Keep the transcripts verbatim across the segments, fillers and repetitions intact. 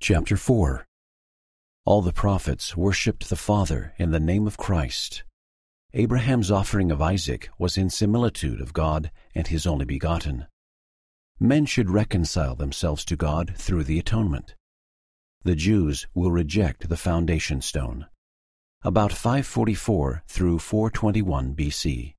Chapter four. All the prophets worshipped the Father in the name of Christ. Abraham's offering of Isaac was in similitude of God and his only begotten. Men should reconcile themselves to God through the atonement. The Jews will reject the foundation stone. About five forty-four through four twenty-one B C.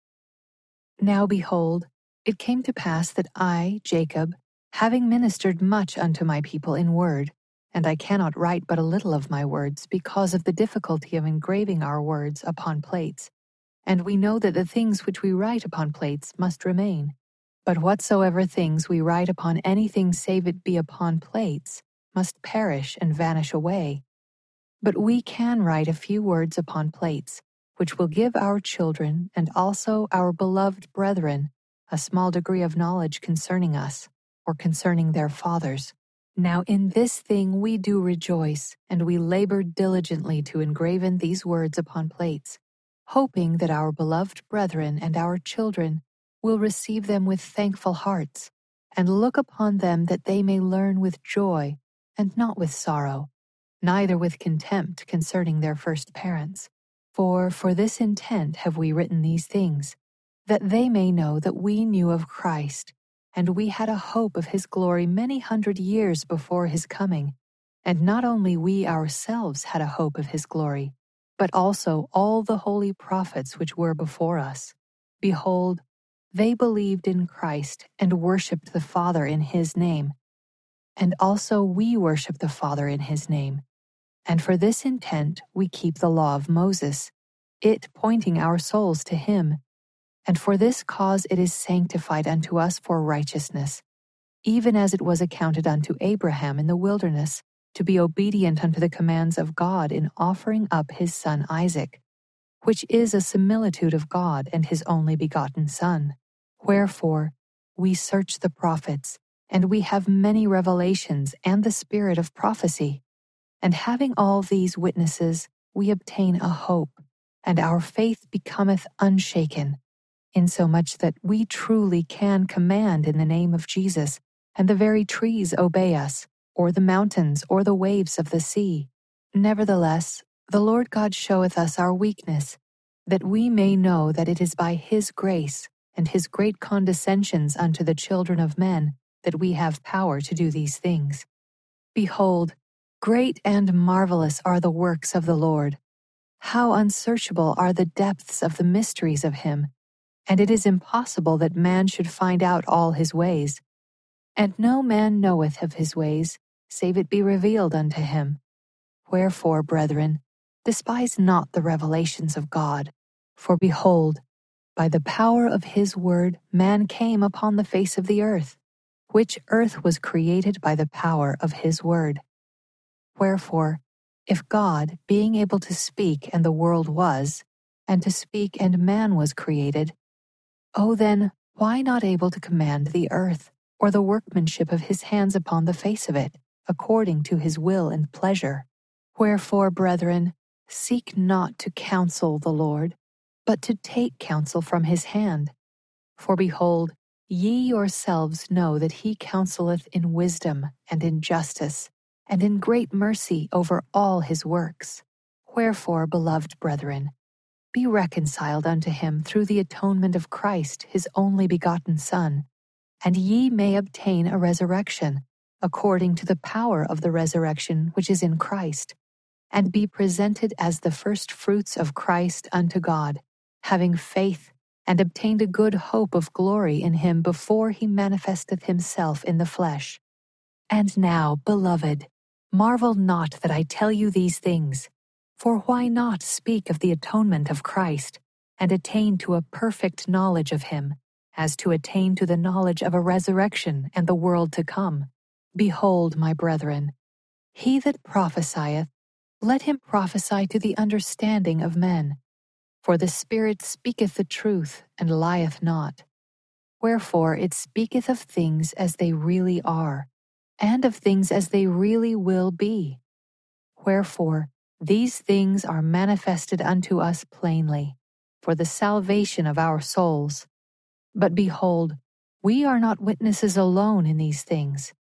Now behold, it came to pass that I, Jacob, having ministered much unto my people in word, and I cannot write but a little of my words because of the difficulty of engraving our words upon plates, and we know that the things which we write upon plates must remain. But whatsoever things we write upon anything save it be upon plates must perish and vanish away. But we can write a few words upon plates, which will give our children and also our beloved brethren a small degree of knowledge concerning us, or concerning their fathers. Now in this thing we do rejoice, and we labor diligently to engraven these words upon plates, hoping that our beloved brethren and our children will receive them with thankful hearts, and look upon them that they may learn with joy, and not with sorrow, neither with contempt concerning their first parents. For for this intent have we written these things, that they may know that we knew of Christ, and we had a hope of his glory many hundred years before his coming. And not only we ourselves had a hope of his glory, but also all the holy prophets which were before us. Behold, they believed in Christ and worshipped the Father in his name. And also we worship the Father in his name. And for this intent we keep the law of Moses, it pointing our souls to him. And for this cause it is sanctified unto us for righteousness, even as it was accounted unto Abraham in the wilderness, to be obedient unto the commands of God in offering up his son Isaac, which is a similitude of God and his only begotten Son. Wherefore, we search the prophets, and we have many revelations and the spirit of prophecy. And having all these witnesses, we obtain a hope, and our faith becometh unshaken, insomuch that we truly can command in the name of Jesus, and the very trees obey us, or the mountains, or the waves of the sea. Nevertheless, the Lord God showeth us our weakness, that we may know that it is by his grace and his great condescensions unto the children of men that we have power to do these things. Behold, great and marvelous are the works of the Lord. How unsearchable are the depths of the mysteries of him, and it is impossible that man should find out all his ways. And no man knoweth of his ways, save it be revealed unto him. Wherefore, brethren, despise not the revelations of God. For behold, by the power of his word man came upon the face of the earth, which earth was created by the power of his word. Wherefore, if God, being able to speak and the world was, and to speak and man was created, oh then, why not able to command the earth, or the workmanship of his hands upon the face of it, according to his will and pleasure? Wherefore, brethren, seek not to counsel the Lord, but to take counsel from his hand. For behold, ye yourselves know that he counseleth in wisdom and in justice, and in great mercy over all his works. Wherefore, beloved brethren, be reconciled unto him through the atonement of Christ, his only begotten Son, and ye may obtain a resurrection, according to the power of the resurrection which is in Christ, and be presented as the first fruits of Christ unto God, having faith, and obtained a good hope of glory in him before he manifesteth himself in the flesh. And now, beloved, marvel not that I tell you these things. For why not speak of the atonement of Christ, and attain to a perfect knowledge of him, as to attain to the knowledge of a resurrection and the world to come? Behold, my brethren, he that prophesieth, let him prophesy to the understanding of men. For the Spirit speaketh the truth, and lieth not. Wherefore it speaketh of things as they really are, and of things as they really will be. Wherefore, these things are manifested unto us plainly, for the salvation of our souls. But behold, we are not witnesses alone in these things.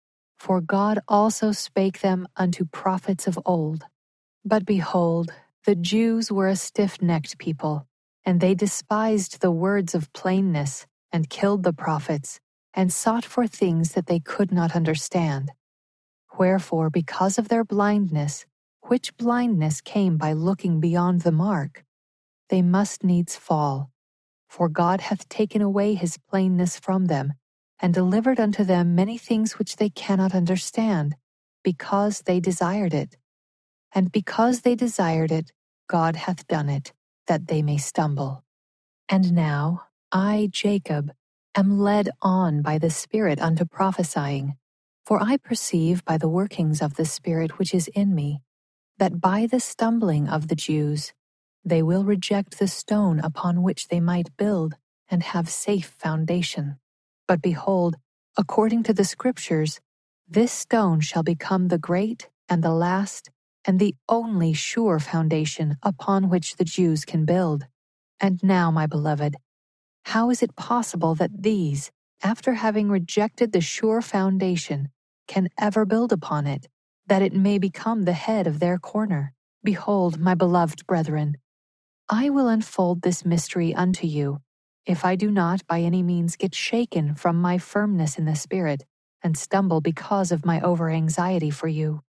For God also spake them unto prophets of old. But behold, the Jews were a stiff-necked people, and they despised the words of plainness, and killed the prophets, and sought for things that they could not understand. Wherefore, because of their blindness, which blindness came by looking beyond the mark, they must needs fall. For God hath taken away his plainness from them, and delivered unto them many things which they cannot understand, because they desired it. And because they desired it, God hath done it, that they may stumble. And now I, Jacob, am led on by the Spirit unto prophesying. For I perceive by the workings of the Spirit which is in me, that by the stumbling of the Jews they will reject the stone upon which they might build and have safe foundation. But behold, according to the Scriptures, this stone shall become the great and the last and the only sure foundation upon which the Jews can build. And now, my beloved, how is it possible that these, after having rejected the sure foundation, can ever build upon it, that it may become the head of their corner? Behold, my beloved brethren, I will unfold this mystery unto you, if I do not by any means get shaken from my firmness in the Spirit, and stumble because of my over-anxiety for you.